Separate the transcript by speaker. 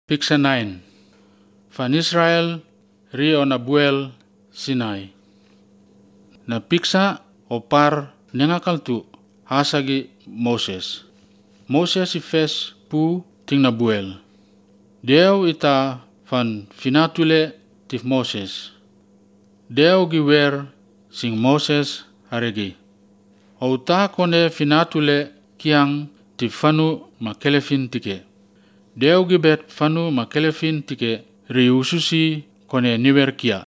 Speaker 1: Picture 9. Van Israel rio na buel Sinai. Na piksa o par nengakaltu hasagi Moses. Moses ifes pu ting na buel. Deo ita van finatule tif Moses. Deo giwer sing Moses haregi. O ta kone finatule kiang tif fanu makelefin tike. Deo gibet fanu makelefin tike riususi kone niwer kia.